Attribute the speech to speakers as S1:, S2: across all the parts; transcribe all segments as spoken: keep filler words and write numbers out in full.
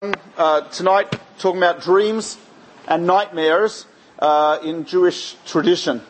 S1: Uh, tonight, talking about dreams and nightmares uh, in Jewish tradition.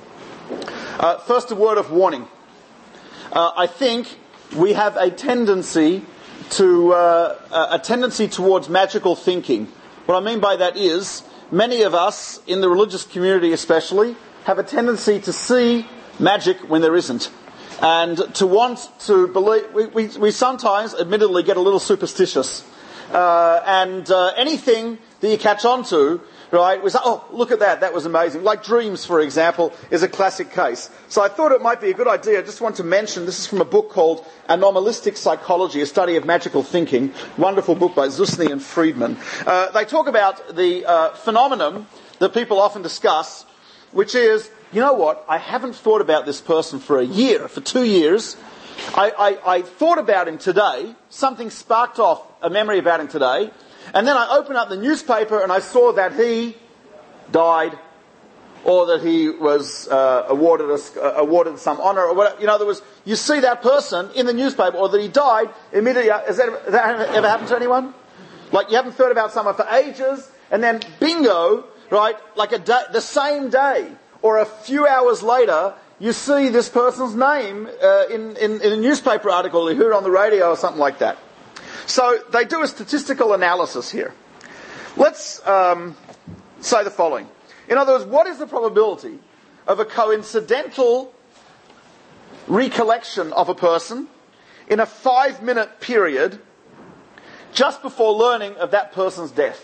S1: Uh, first, a word of warning. Uh, I think we have a tendency to uh, a tendency towards magical thinking. What I mean by that is, many of us in the religious community, especially, have a tendency to see magic when there isn't, and to want to believe. We, we, we sometimes, admittedly, get a little superstitious. Uh, and uh, anything that you catch on to, right, was, oh, look at that, that was amazing. Like dreams, for example, is a classic case. So I thought it might be a good idea, I just want to mention, this is from a book called Anomalistic Psychology, a study of magical thinking, wonderful book by Zusny and Friedman. Uh, they talk about the uh, phenomenon that people often discuss, which is, you know what, I haven't thought about this person for a year, for two years, I, I, I thought about him today, something sparked off a memory about him today, and then I opened up the newspaper and I saw that he died, or that he was uh, awarded a, uh, awarded some honour, or whatever. You know, there was, you see that person in the newspaper, or that he died immediately. Has that, has that ever happened to anyone? Like, you haven't thought about someone for ages, and then bingo, right, like a day, the same day, or a few hours later, you see this person's name uh, in, in, in a newspaper article, you hear it on the radio or something like that. So they do a statistical analysis here. Let's um, say the following. In other words, what is the probability of a coincidental recollection of a person in a five-minute period just before learning of that person's death?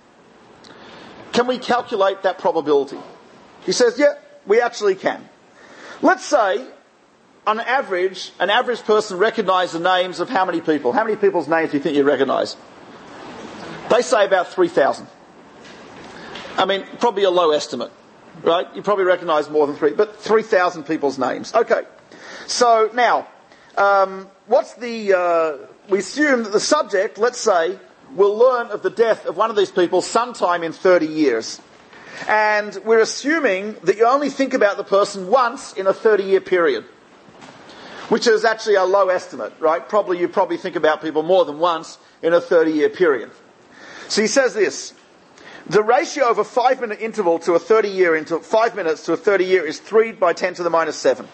S1: Can we calculate that probability? He says, yeah, we actually can. Let's say, on average, an average person recognises the names of how many people? How many people's names do you think you recognise? They say about three thousand. I mean, probably a low estimate, right? You probably recognise more than three, but three thousand people's names. Okay. So, now, um, what's the... Uh, we assume that the subject, let's say, will learn of the death of one of these people sometime in thirty years. And we're assuming that you only think about the person once in a thirty-year period, which is actually a low estimate, right? Probably you probably think about people more than once in a thirty-year period. So he says this: the ratio of a five-minute interval to a thirty-year interval, five minutes to a thirty-year, is three by ten to the minus seven.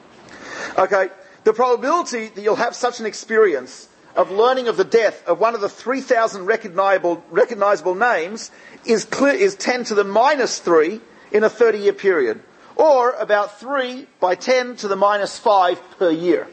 S1: Okay, the probability that you'll have such an experience of learning of the death of one of the three thousand recognizable, recognizable names is clear, is ten to the minus three in a thirty-year period, or about three by ten to the minus five per year.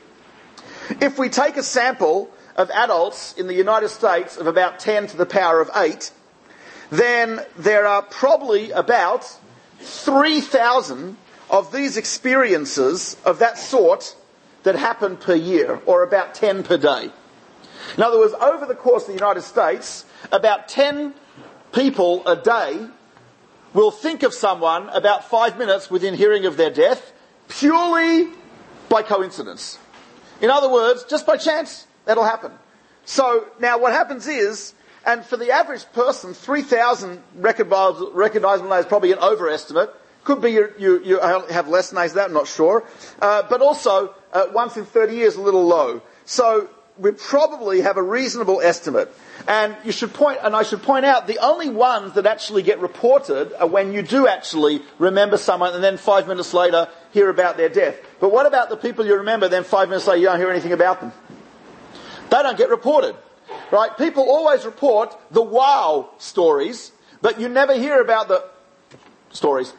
S1: If we take a sample of adults in the United States of about ten to the power of eight, then there are probably about three thousand of these experiences of that sort that happen per year, or about ten per day. In other words, over the course of the United States, about ten people a day will think of someone about five minutes within hearing of their death, purely by coincidence. In other words, just by chance, that'll happen. So, now what happens is, and for the average person, three thousand recognizable, recognizable names is probably an overestimate. Could be you, you, you have less names than that, I'm not sure. Uh, but also, uh, once in thirty years, a little low. So, we probably have a reasonable estimate. And you should point, and I should point out, the only ones that actually get reported are when you do actually remember someone and then five minutes later hear about their death. But what about the people you remember, then five minutes later you don't hear anything about them? They don't get reported, right? People always report the wow stories, but you never hear about the stories.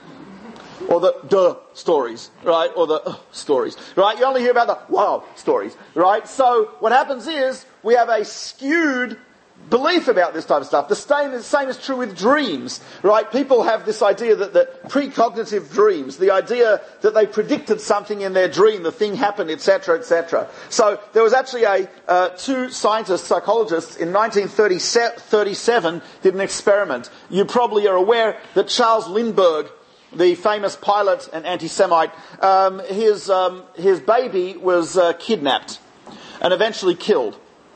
S1: Or the duh stories, right? Or the uh, stories, right? You only hear about the wow stories, right? So what happens is we have a skewed belief about this type of stuff. The same, the same is true with dreams, right? People have this idea that, that precognitive dreams, the idea that they predicted something in their dream, the thing happened, et cetera, et cetera. So there was actually a uh, two scientists, psychologists, in nineteen thirty-seven did an experiment. You probably are aware that Charles Lindbergh, the famous pilot and anti-Semite, um, his um, his baby was uh, kidnapped and eventually killed.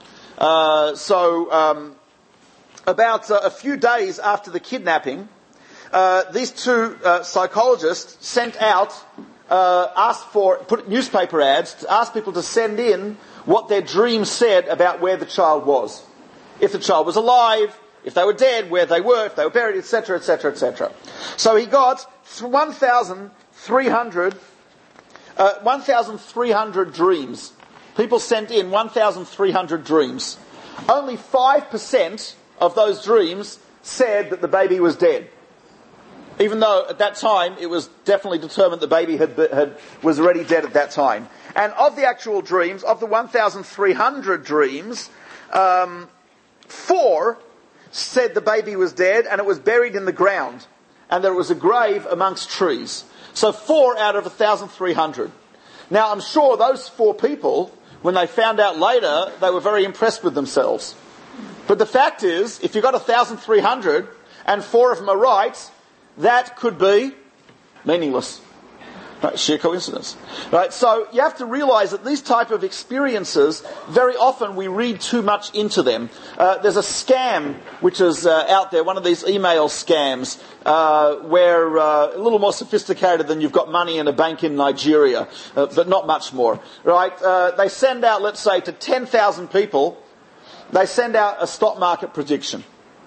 S1: Uh, so, um, about uh, a few days after the kidnapping, uh, these two uh, psychologists sent out, uh, asked for, put newspaper ads, to ask people to send in what their dreams said about where the child was. if the child was alive, if they were dead, where they were, if they were buried, et cetera, et cetera, et cetera. So he got one thousand three hundred, uh, one thousand three hundred dreams. People sent in one thousand three hundred dreams. Only five percent of those dreams said that the baby was dead. Even though at that time it was definitely determined the baby had, had was already dead at that time. And of the actual dreams, of the one thousand three hundred dreams, um, four said the baby was dead and it was buried in the ground and there was a grave amongst trees. So four out of one thousand three hundred. Now I'm sure those four people, when they found out later, they were very impressed with themselves. But the fact is, if you got one thousand three hundred and four of them are right, that could be meaningless. Right, sheer coincidence. Right, so you have to realise that these type of experiences, very often we read too much into them. Uh, there's a scam which is uh, out there, one of these email scams, uh, where uh, a little more sophisticated than you've got money in a bank in Nigeria, uh, but not much more. Right, uh, they send out, let's say, to ten thousand people, they send out a stock market prediction.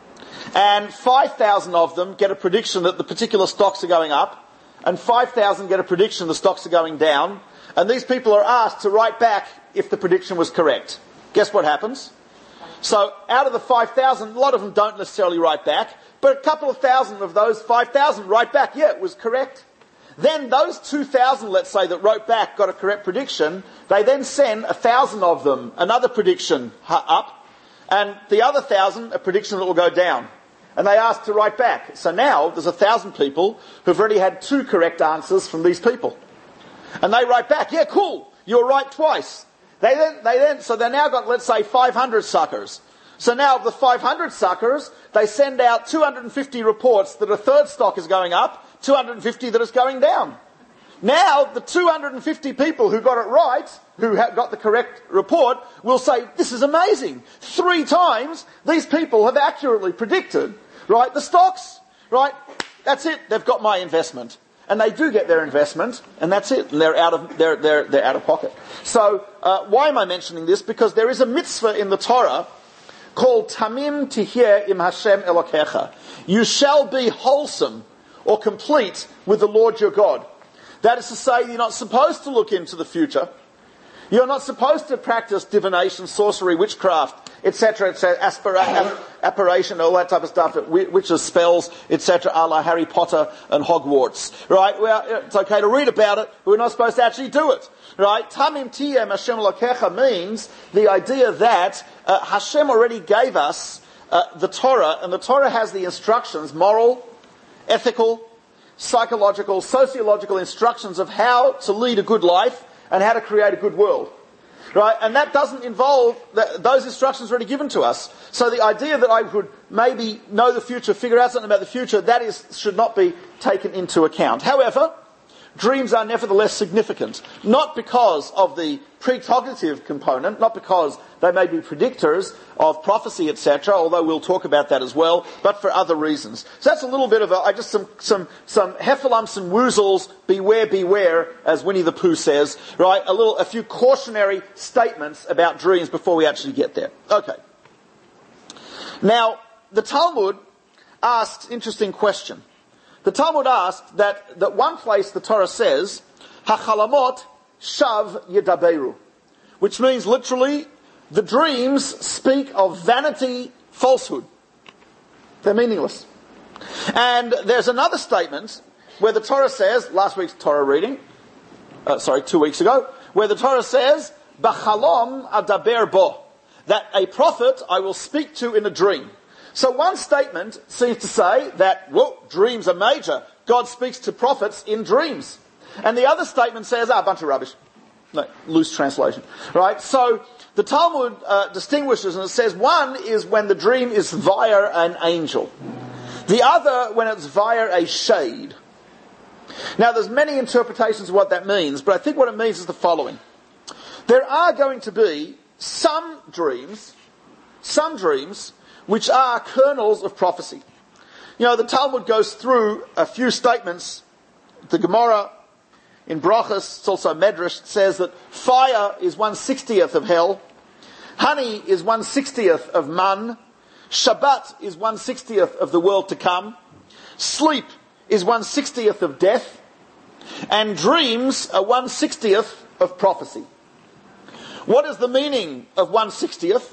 S1: And five thousand of them get a prediction that the particular stocks are going up, and five thousand get a prediction the stocks are going down, and these people are asked to write back if the prediction was correct. Guess what happens? So out of the five thousand, a lot of them don't necessarily write back, but a couple of thousand of those five thousand write back, yeah, it was correct. Then those two thousand, let's say, that wrote back got a correct prediction, they then send one thousand of them another prediction up, and the other one thousand a prediction that will go down. And they asked to write back. So now there's a thousand people who've already had two correct answers from these people. And they write back, yeah, cool, you're right twice. They then, they then, so they now got, let's say, five hundred suckers. So now of the five hundred suckers, they send out two hundred fifty reports that a third stock is going up, two hundred fifty that is going down. Now, the two hundred fifty people who got it right, who got the correct report, will say, this is amazing. Three times, these people have accurately predicted, right, the stocks, right, that's it, they've got my investment. And they do get their investment, and that's it, and they're out of, they're, they're, they're out of pocket. So, uh, why am I mentioning this? Because there is a mitzvah in the Torah called Tamim Tihyeh im Hashem Elokecha. You shall be wholesome or complete with the Lord your God. That is to say, you're not supposed to look into the future. You're not supposed to practice divination, sorcery, witchcraft, et cetera, et cetera, aspira- apparition, all that type of stuff, witches, spells, et cetera, a la Harry Potter and Hogwarts. Right? Well, it's okay to read about it, but we're not supposed to actually do it. Right? Tamim Tihyeh Hashem Elokecha means the idea that uh, Hashem already gave us uh, the Torah, and the Torah has the instructions, moral, ethical, psychological, sociological instructions of how to lead a good life and how to create a good world. Right? And that doesn't involve, the, those instructions are already given to us. So the idea that I would maybe know the future, figure out something about the future, that is, should not be taken into account. However, dreams are nevertheless significant. Not because of the precognitive component, not because they may be predictors of prophecy, et cetera, although we'll talk about that as well, but for other reasons. So that's a little bit of a, I just some, some, some heffalumps and woozles, beware, beware, as Winnie the Pooh says, right? A little, a few cautionary statements about dreams before we actually get there. Okay. Now, the Talmud asks interesting question. The Talmud asked that, that one place the Torah says, Hachalamot shav yedaberu, which means literally, the dreams speak of vanity, falsehood. They're meaningless. And there's another statement where the Torah says, last week's Torah reading, uh, sorry, two weeks ago, where the Torah says, B'chalom adaber bo, that a prophet I will speak to in a dream. So one statement seems to say that, whoa, dreams are major. God speaks to prophets in dreams. And the other statement says, ah, a bunch of rubbish. No, loose translation. Right? So the Talmud uh, distinguishes, and it says one is when the dream is via an angel. The other when it's via a shade. Now there's many interpretations of what that means, but I think what it means is the following. There are going to be some dreams, some dreams, which are kernels of prophecy. You know, the Talmud goes through a few statements. The Gemara in Brachos, it's also Medrash, says that fire is one sixtieth of hell. Honey is one sixtieth of man. Shabbat is one sixtieth of the world to come. Sleep is one sixtieth of death. And dreams are one sixtieth of prophecy. What is the meaning of one sixtieth?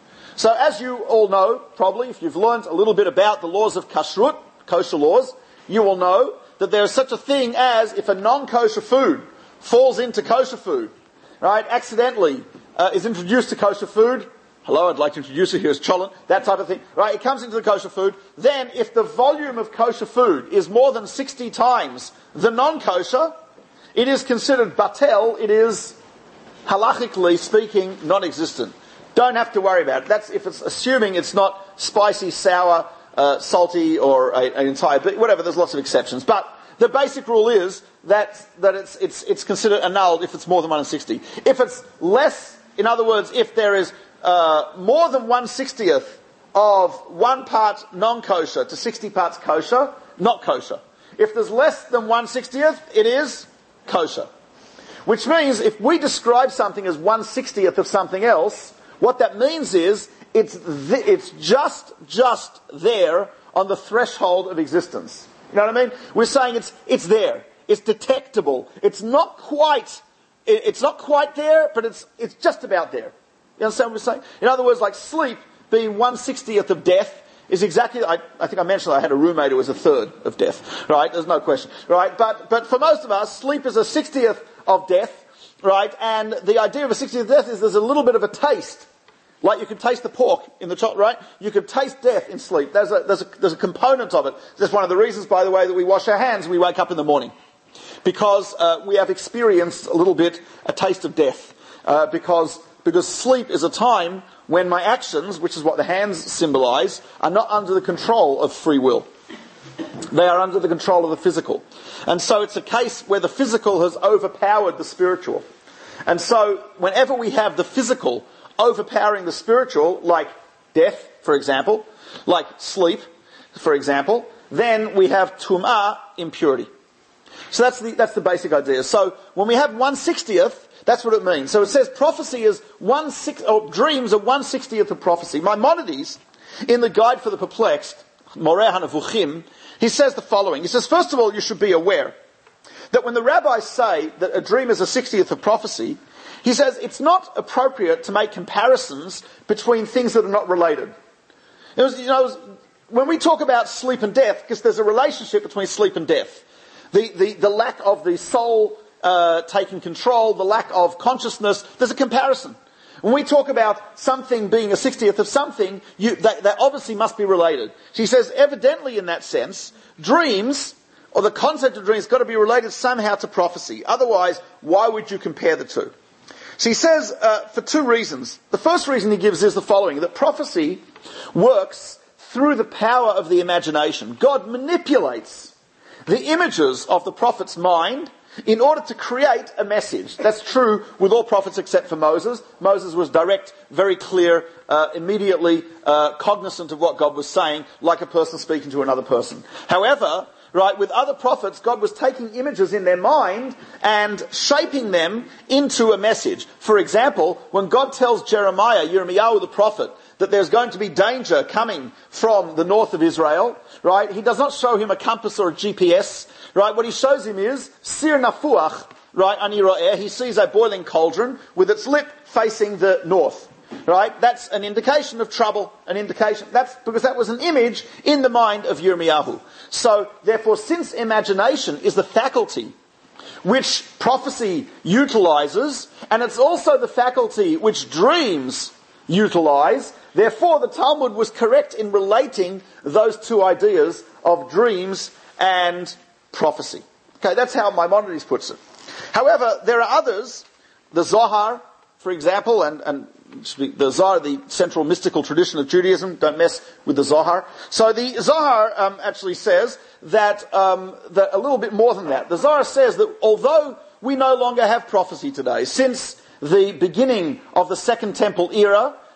S1: So as you all know, probably, if you've learned a little bit about the laws of kashrut, kosher laws, you will know that there is such a thing as if a non-kosher food falls into kosher food, right, accidentally uh, is introduced to kosher food. Hello, I'd like to introduce you, here's cholent, that type of thing, right, it comes into the kosher food. Then if the volume of kosher food is more than sixty times the non-kosher, it is considered batel, it is, halachically speaking, non-existent. Don't have to worry about it. That's if it's assuming it's not spicy, sour, uh, salty, or a, an entire bit, whatever, there's lots of exceptions. But the basic rule is that, that it's, it's, it's considered annulled if it's more than one sixty. If it's less, in other words, if there is uh, more than one sixtieth of one part non-kosher to sixty parts kosher, not kosher. If there's less than one sixtieth, it is kosher. Which means if we describe something as one sixtieth of something else, what that means is it's th- it's just just there on the threshold of existence. You know what I mean? We're saying it's it's there. It's detectable. It's not quite it, it's not quite there, but it's it's just about there. You understand what we're saying? In other words, like sleep being one sixtieth of death is exactly. I, I think I mentioned I had a roommate who was a third of death. Right? There's no question. Right? But but for most of us, sleep is a sixtieth of death. Right? And the idea of a sixtieth of death is there's a little bit of a taste. Like you can taste the pork in the chocolate, right? You can taste death in sleep. There's a, there's a, there's a component of it. That's one of the reasons, by the way, that we wash our hands when we wake up in the morning. Because uh, we have experienced a little bit a taste of death. Uh, because, because sleep is a time when my actions, which is what the hands symbolize, are not under the control of free will. They are under the control of the physical. And so it's a case where the physical has overpowered the spiritual. And so whenever we have the physical overpowering the spiritual, like death, for example, like sleep, for example, then we have tum'ah, impurity. So that's the, that's the basic idea. So when we have one sixtieth, that's what it means. So it says prophecy is one six, or dreams are one sixtieth of prophecy. Maimonides, in the Guide for the Perplexed, Moreh HaNevuchim, he says the following. He says, first of all, you should be aware that when the rabbis say that a dream is a sixtieth of prophecy, he says it's not appropriate to make comparisons between things that are not related. It was, you know, when we talk about sleep and death, because there's a relationship between sleep and death. The, the, the lack of the soul uh, taking control, the lack of consciousness, there's a comparison. When we talk about something being a sixtieth of something, you, that, that obviously must be related. She says, evidently in that sense, dreams, or the concept of dreams, has got to be related somehow to prophecy. Otherwise, why would you compare the two? So he says, uh, for two reasons. The first reason he gives is the following, that prophecy works through the power of the imagination. God manipulates the images of the prophet's mind in order to create a message. That's true with all prophets except for Moses. Moses was direct, very clear, uh, immediately uh, cognizant of what God was saying, like a person speaking to another person. However, right, with other prophets, God was taking images in their mind and shaping them into a message. For example, when God tells Jeremiah, Yirmiyahu the prophet, that there's going to be danger coming from the north of Israel, right, he does not show him a compass or a G P S, right, what he shows him is, Sir Nafuach, right, Ani Ro'eh, he sees a boiling cauldron with its lip facing the north. Right? That's an indication of trouble, an indication. That's because that was an image in the mind of Yirmiyahu. So, therefore, since imagination is the faculty which prophecy utilizes, and it's also the faculty which dreams utilize, therefore the Talmud was correct in relating those two ideas of dreams and prophecy. Okay, that's how Maimonides puts it. However, there are others, the Zohar, for example, and, and the Zohar, the central mystical tradition of Judaism, don't mess with the Zohar. So the Zohar um, actually says that, um, that a little bit more than that. The Zohar says that although we no longer have prophecy today, since the beginning of the Second Temple era,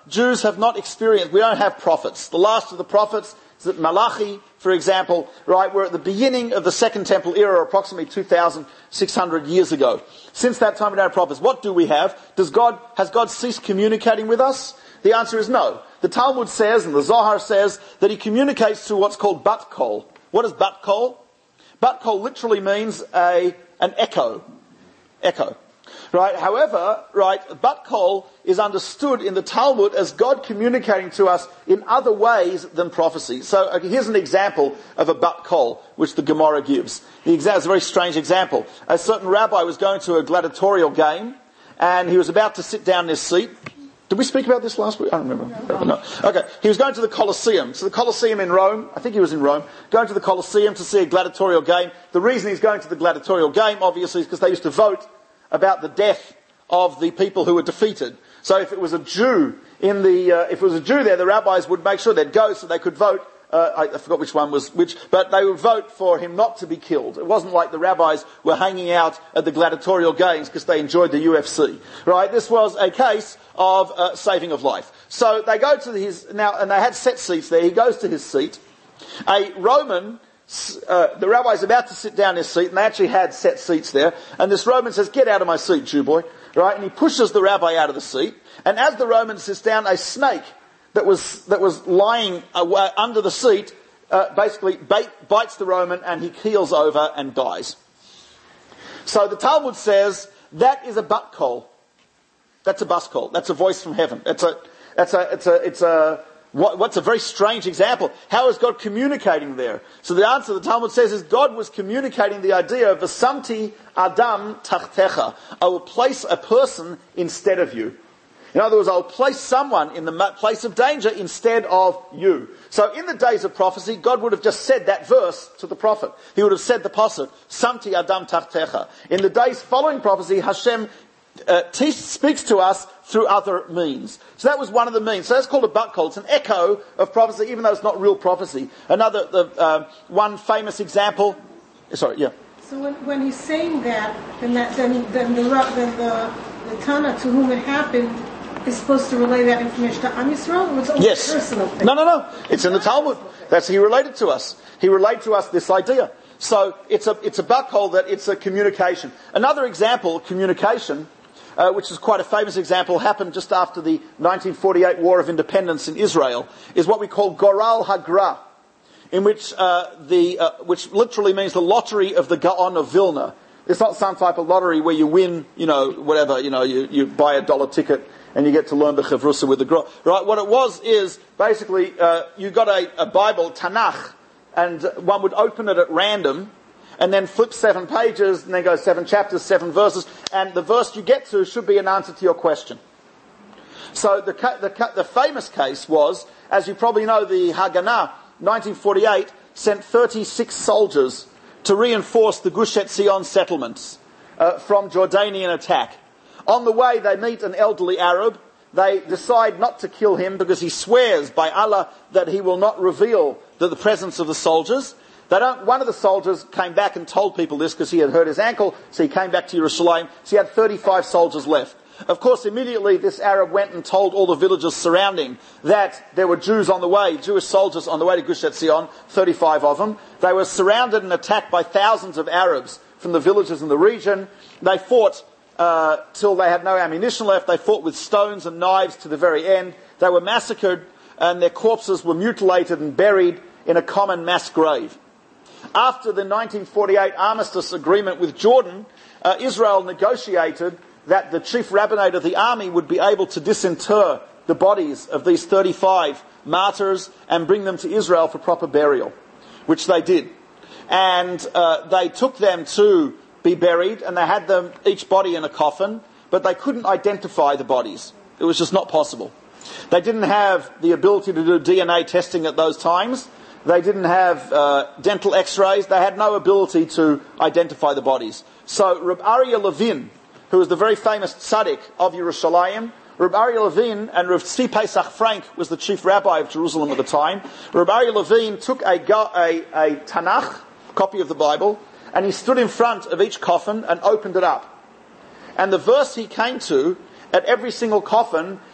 S1: Jews have not experienced, we don't have prophets. The last of the prophets is that Malachi, for example, right, we're at the beginning of the Second Temple era, approximately two thousand six hundred years ago. Since that time we don't have prophets. What do we have? Does God, has God ceased communicating with us? The answer is no. The Talmud says, and the Zohar says, that he communicates through what's called bat kol. What is bat kol? Bat kol literally means a, an echo. Echo. Right? However, right, bat kol is understood in the Talmud as God communicating to us in other ways than prophecy. So uh, here's an example of a bat kol, which the Gemara gives. The exa- it's a very strange example. A certain rabbi was going to a gladiatorial game, and he was about to sit down in his seat. Did we speak about this last week? I don't remember. No. Okay. He was going to the Colosseum. So the Colosseum in Rome, I think he was in Rome, going to the Colosseum to see a gladiatorial game. The reason he's going to the gladiatorial game, obviously, is because they used to vote about the death of the people who were defeated. So if it was a Jew in the, uh, if it was a Jew there, the rabbis would make sure they'd go so they could vote. Uh, I, I forgot which one was which, but they would vote for him not to be killed. It wasn't like the rabbis were hanging out at the gladiatorial games because they enjoyed the U F C, right? This was a case of uh, saving of life. So they go to his now, and they had set seats there. He goes to his seat. A Roman, uh, the rabbi's about to sit down in his seat, and they actually had set seats there. And this Roman says, "Get out of my seat, Jew boy!" Right? And he pushes the rabbi out of the seat. And as the Roman sits down, a snake that was that was lying away under the seat uh, basically bait, bites the Roman, and he keels over and dies. So the Talmud says that is a bat kol. That's a bus call. That's a voice from heaven. It's a, that's a, it's a, it's a, what, what's a very strange example. How is God communicating there? So the answer the Talmud says is God was communicating the idea of V'samti Adam tachtecha. I will place a person instead of you. In other words, I will place someone in the place of danger instead of you. So in the days of prophecy, God would have just said that verse to the prophet. He would have said the pasuk, Samti Adam tachtecha. In the days following prophecy, Hashem Uh, te- speaks to us through other means. So that was one of the means. So that's called a bat kol. It's an echo of prophecy, even though it's not real prophecy. Another, the uh, one famous example. Sorry, yeah.
S2: So when, when he's saying that, then that then then the then the, the Tana to whom it happened is supposed to relay that information to Am Yisrael, or it's only
S1: yes.
S2: a personal thing?
S1: No, no, no. It's in the Talmud. That's he related to us. He relayed to us this idea. So it's a it's a bat kol that it's a communication. Another example of communication. Uh, which is quite a famous example, happened just after the nineteen forty-eight War of Independence in Israel, is what we call Goral Hagra, in which uh, the uh, which literally means the lottery of the Gaon of Vilna. It's not some type of lottery where you win, you know, whatever, you know, you, you buy a dollar ticket and you get to learn the Chavrusa with the Gra. Right? What it was is basically uh, you got a, a Bible, Tanakh, and one would open it at random. And then flip seven pages, and then go seven chapters, seven verses, and the verse you get to should be an answer to your question. So the the, the famous case was, as you probably know, the Haganah, nineteen forty-eight, sent thirty-six soldiers to reinforce the Gush Etzion settlements uh, from Jordanian attack. On the way, they meet an elderly Arab. They decide not to kill him because he swears by Allah that he will not reveal the, the presence of the soldiers. They don't, one of the soldiers came back and told people this because he had hurt his ankle, so he came back to Jerusalem. So he had thirty-five soldiers left. Of course, immediately this Arab went and told all the villagers surrounding that there were Jews on the way, Jewish soldiers on the way to Gush Etzion, thirty-five of them. They were surrounded and attacked by thousands of Arabs from the villages in the region. They fought uh, till they had no ammunition left. They fought with stones and knives to the very end. They were massacred, and their corpses were mutilated and buried in a common mass grave. After the nineteen forty-eight armistice agreement with Jordan, uh, Israel negotiated that the chief rabbinate of the army would be able to disinter the bodies of these thirty-five martyrs and bring them to Israel for proper burial, which they did. And uh, they took them to be buried, and they had them, each body in a coffin, but they couldn't identify the bodies. It was just not possible. They didn't have the ability to do D N A testing at those times. They didn't have uh, dental x-rays. They had no ability to identify the bodies. So Reb Aryeh Levin, who was the very famous tzaddik of Yerushalayim, Reb Aryeh Levin, and Reb Tzvi Pesach Frank was the chief rabbi of Jerusalem at the time. Reb Aryeh Levin took a, a, a Tanakh, copy of the Bible, and he stood in front of each coffin and opened it up. And the verse he came to, at every single coffin,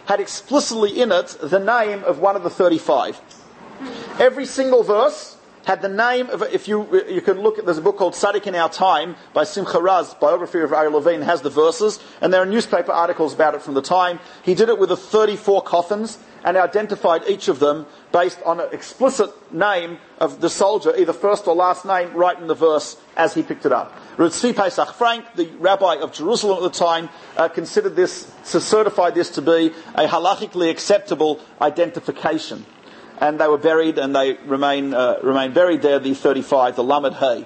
S1: had explicitly in it the name of one of the thirty-five. Every single verse had the name of, if you you can look at, there's a book called Tzaddik in Our Time by Simcha Raz, biography of Ari Levine, has the verses, and there are newspaper articles about it from the time. He did it with the thirty-four coffins and identified each of them based on an explicit name of the soldier, either first or last name, right in the verse as he picked it up. Rav Tzvi Pesach Frank, the rabbi of Jerusalem at the time, uh, considered this, to certify this to be a halachically acceptable identification. And they were buried, and they remain uh, remain buried there, the thirty-five, the Lamed Hay.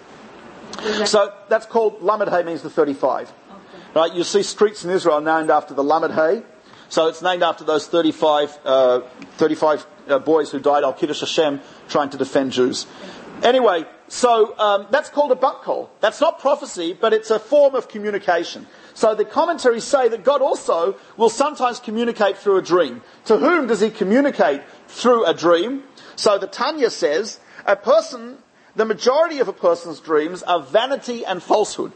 S1: So that's called, Lamed Hay means the thirty-five. Okay. Right? You see streets in Israel named after the Lamed Hay. So it's named after those thirty-five, uh, thirty-five uh, boys who died al Kiddush Hashem trying to defend Jews. Anyway, so um, that's called a bat kol. That's not prophecy, but it's a form of communication. So the commentaries say that God also will sometimes communicate through a dream. To whom does he communicate through a dream? So the Tanya says, a person, the majority of a person's dreams are vanity and falsehood.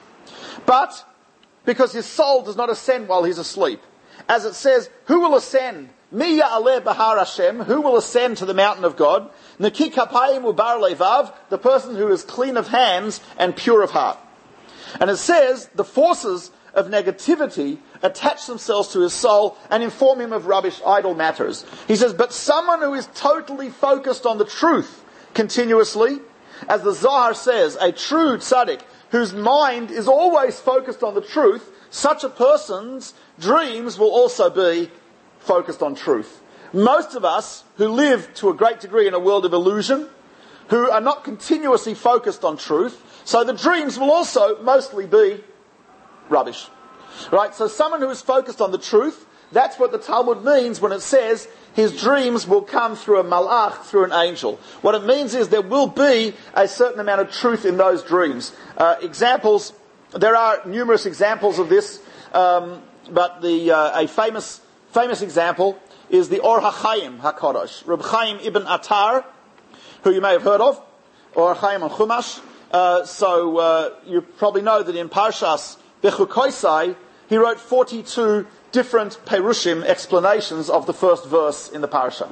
S1: But because his soul does not ascend while he's asleep. As it says, who will ascend? Mi ya'aleh bahar Hashem, who will ascend to the mountain of God? Neki kapayim ubar levav, the person who is clean of hands and pure of heart. And it says, the forces of negativity attach themselves to his soul and inform him of rubbish, idle matters. He says, but someone who is totally focused on the truth continuously, as the Zohar says, a true tzaddik whose mind is always focused on the truth, such a person's dreams will also be focused on truth. Most of us who live to a great degree in a world of illusion, who are not continuously focused on truth, so the dreams will also mostly be rubbish. Right? So someone who is focused on the truth, that's what the Talmud means when it says his dreams will come through a malach, through an angel. What it means is there will be a certain amount of truth in those dreams. Uh, examples, there are numerous examples of this, um, but the uh, a famous famous example is the Or HaChaim HaKadosh, Reb Chaim Ibn Atar, who you may have heard of, Or HaChaim on Chumash. Uh, so uh, you probably know that in Parshas Bechukoisai, he wrote forty-two different Perushim explanations of the first verse in the parasha.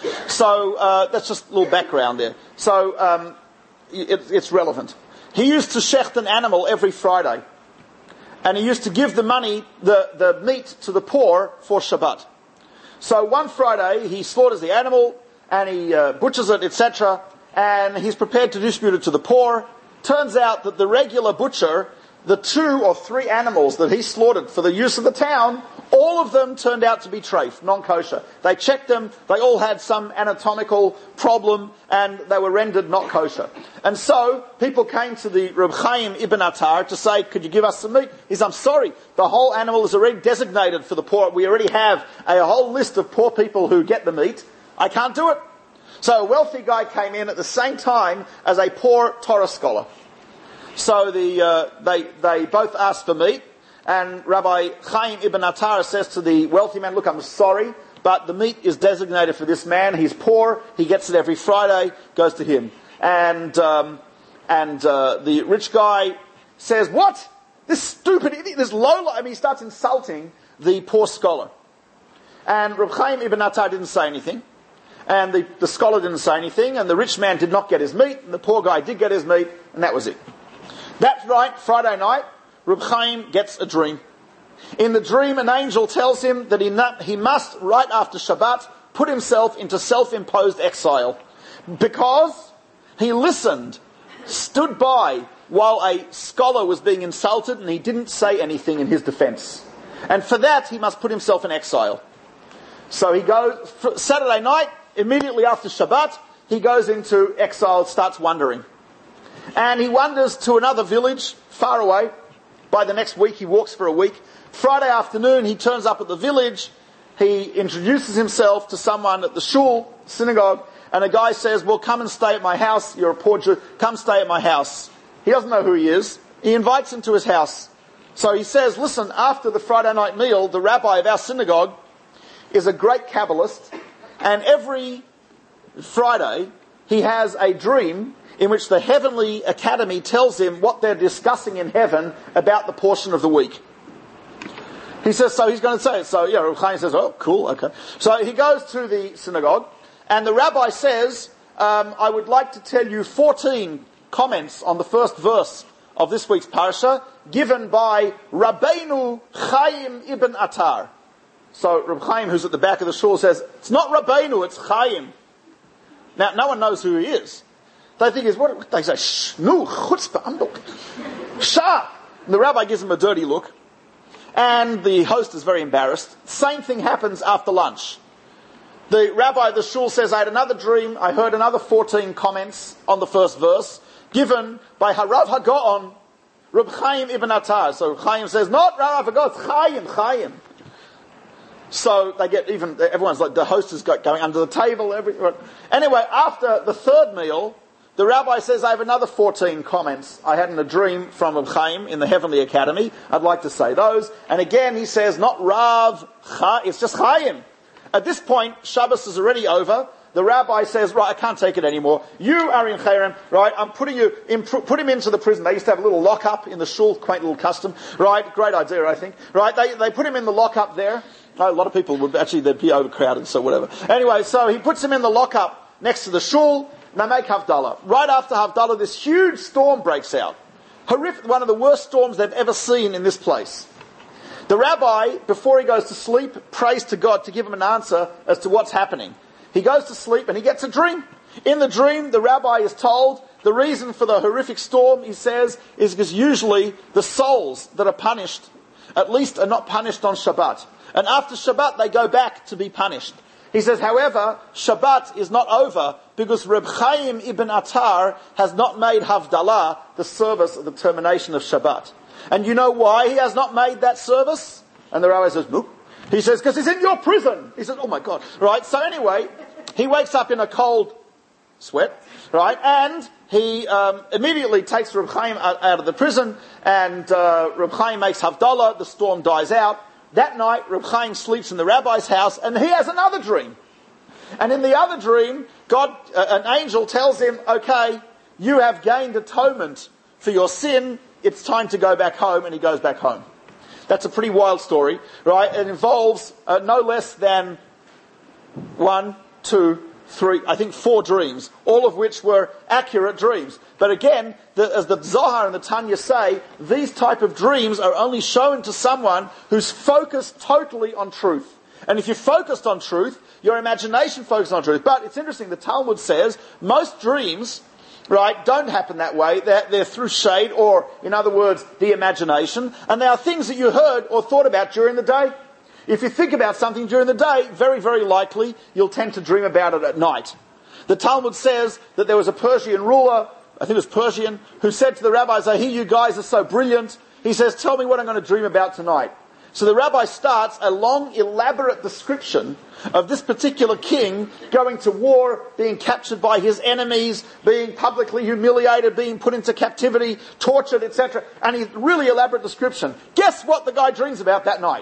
S1: So uh, that's just a little background there. So um, it, it's relevant. He used to shecht an animal every Friday, and he used to give the money, the, the meat to the poor for Shabbat. So one Friday he slaughters the animal and he uh, butchers it, et cetera, and he's prepared to distribute it to the poor. Turns out that the regular butcher, the two or three animals that he slaughtered for the use of the town, all of them turned out to be treif, non-kosher. They checked them, they all had some anatomical problem, and they were rendered not kosher. And so, people came to the Reb Chaim Ibn Atar to say, could you give us some meat? He says, I'm sorry, the whole animal is already designated for the poor. We already have a whole list of poor people who get the meat. I can't do it. So a wealthy guy came in at the same time as a poor Torah scholar. So the uh, they they both asked for meat, and Rabbi Chaim Ibn Atar says to the wealthy man, look, I'm sorry, but the meat is designated for this man. He's poor. He gets it every Friday, goes to him. And um, and uh, the rich guy says, what? This stupid idiot, this low, I mean, he starts insulting the poor scholar. And Rabbi Chaim Ibn Atar didn't say anything. And the, the scholar didn't say anything, and the rich man did not get his meat, and the poor guy did get his meat, and that was it. That night, Friday night, Reb Chaim gets a dream. In the dream, an angel tells him that he, not, he must, right after Shabbat, put himself into self-imposed exile. Because he listened, stood by, while a scholar was being insulted, and he didn't say anything in his defense. And for that, he must put himself in exile. So he goes, Saturday night, immediately after Shabbat, he goes into exile, starts wandering. And he wanders to another village, far away. By the next week, he walks for a week. Friday afternoon, he turns up at the village. He introduces himself to someone at the shul, synagogue, and a guy says, well, come and stay at my house. You're a poor Jew. Come stay at my house. He doesn't know who he is. He invites him to his house. So he says, listen, after the Friday night meal, the rabbi of our synagogue is a great Kabbalist, and every Friday he has a dream in which the Heavenly Academy tells him what they're discussing in heaven about the portion of the week. He says, so he's going to say it. So, yeah, Reb Chaim says, oh, cool, okay. So he goes to the synagogue, and the rabbi says, um, I would like to tell you fourteen comments on the first verse of this week's parasha, given by Rabbeinu Chaim ibn Atar. So Reb Chaim, who's at the back of the shul, says, it's not Rabbeinu, it's Chaim. Now, no one knows who he is. They think he's, what, they say, shh, no, chutzpah, amdok, shah. And the rabbi gives him a dirty look. And the host is very embarrassed. Same thing happens after lunch. The rabbi of the shul says, I had another dream. I heard another fourteen comments on the first verse, given by Harav HaGaon, Reb Chaim ibn Atar. So Chaim says, not Rav HaGaon, it's Chaim, Chaim. So they get even, everyone's like, the host is going under the table. Everything. Anyway, after the third meal, the rabbi says, I have another fourteen comments. I had in a dream from Reb Chaim in the Heavenly Academy. I'd like to say those. And again, he says, not Rav, Cha, it's just Chaim. At this point, Shabbos is already over. The rabbi says, right, I can't take it anymore. You are in Cherem, right? I'm putting you in, put him into the prison. They used to have a little lockup in the shul, quaint little custom, right? Great idea, I think, right? They, they put him in the lockup there. A lot of people would, actually, they'd be overcrowded, so whatever. Anyway, so he puts him in the lockup next to the shul. They make Havdalah. Right after Havdalah, this huge storm breaks out. Horrific, one of the worst storms they've ever seen in this place. The rabbi, before he goes to sleep, prays to God to give him an answer as to what's happening. He goes to sleep and he gets a dream. In the dream, the rabbi is told the reason for the horrific storm, he says, is because usually the souls that are punished, at least are not punished on Shabbat. And after Shabbat, they go back to be punished. He says, however, Shabbat is not over because Reb Chaim ibn Atar has not made Havdalah the service of the termination of Shabbat. And you know why he has not made that service? And the rabbi says, no. He says, because he's in your prison. He says, oh my God. Right, so anyway, he wakes up in a cold sweat, right, and he um, immediately takes Reb Chaim out, out of the prison, and uh, Reb Chaim makes Havdalah, the storm dies out. That night, Reb Chaim sleeps in the rabbi's house, and he has another dream. And in the other dream, God, uh, an angel tells him, okay, you have gained atonement for your sin, it's time to go back home, and he goes back home. That's a pretty wild story, right? It involves uh, no less than one, two, three, I think four dreams, all of which were accurate dreams. But again, the, as the Zohar and the Tanya say, these type of dreams are only shown to someone who's focused totally on truth. And if you're focused on truth, your imagination focuses on truth. But it's interesting, the Talmud says most dreams, right, don't happen that way. They're, they're through shade, or, in other words, the imagination. And they are things that you heard or thought about during the day. If you think about something during the day, very, very likely you'll tend to dream about it at night. The Talmud says that there was a Persian ruler, I think it was Persian, who said to the rabbis, I hear you guys are so brilliant. He says, tell me what I'm going to dream about tonight. So the rabbi starts a long, elaborate description of this particular king going to war, being captured by his enemies, being publicly humiliated, being put into captivity, tortured, et cetera. And a really elaborate description. Guess what the guy dreams about that night?